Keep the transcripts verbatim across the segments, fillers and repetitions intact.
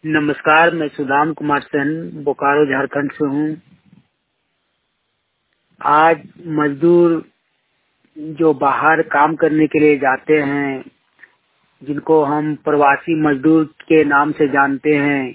नमस्कार, मैं सुदाम कुमार सेन बोकारो झारखंड से हूँ। आज मजदूर जो बाहर काम करने के लिए जाते हैं, जिनको हम प्रवासी मजदूर के नाम से जानते हैं,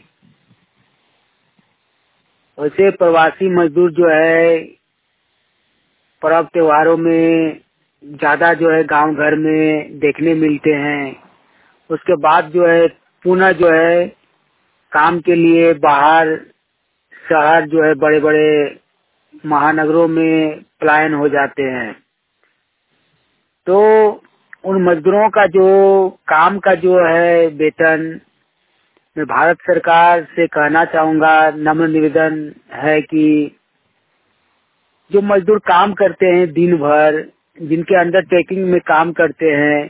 वैसे प्रवासी मजदूर जो है पर्व त्योहारों में ज्यादा जो है गांव घर में देखने मिलते हैं। उसके बाद जो है पुनः जो है काम के लिए बाहर शहर जो है बड़े बड़े महानगरों में पलायन हो जाते हैं। तो उन मजदूरों का जो काम का जो है वेतन, मैं भारत सरकार से कहना चाहूँगा, नम्र निवेदन है कि जो मजदूर काम करते हैं दिन भर, जिनके अंडरटेकिंग में काम करते हैं,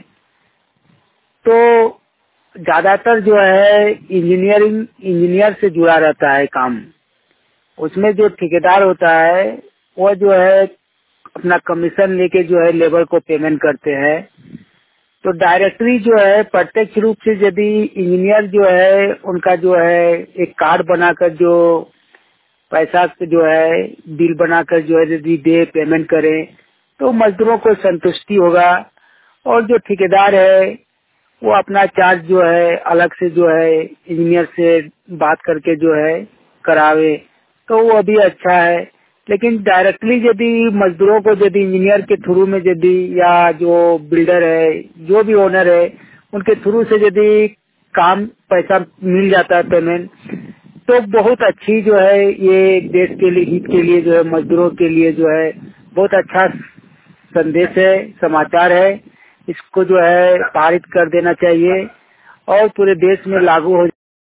तो ज्यादातर जो है इंजीनियरिंग इंजीनियर से जुड़ा रहता है काम। उसमें जो ठेकेदार होता है वो जो है अपना कमीशन लेके जो है लेबर को पेमेंट करते हैं। तो डायरेक्टली जो है प्रत्यक्ष रूप से यदि इंजीनियर जो है उनका जो है एक कार्ड बनाकर जो पैसा जो है बिल बनाकर जो है यदि दे पेमेंट करें तो मजदूरों को संतुष्टि होगा। और जो ठेकेदार है वो अपना चार्ज जो है अलग से जो है इंजीनियर से बात करके जो है करावे, तो वो भी अच्छा है। लेकिन डायरेक्टली यदि मजदूरों को यदि इंजीनियर के थ्रू में यदि या जो बिल्डर है, जो भी ओनर है, उनके थ्रू से यदि काम पैसा मिल जाता है पेमेंट, तो बहुत अच्छी जो है ये देश के लिए हित के लिए जो है मजदूरों के लिए जो है बहुत अच्छा संदेश है, समाचार है। इसको जो है पारित कर देना चाहिए और पूरे देश में लागू हो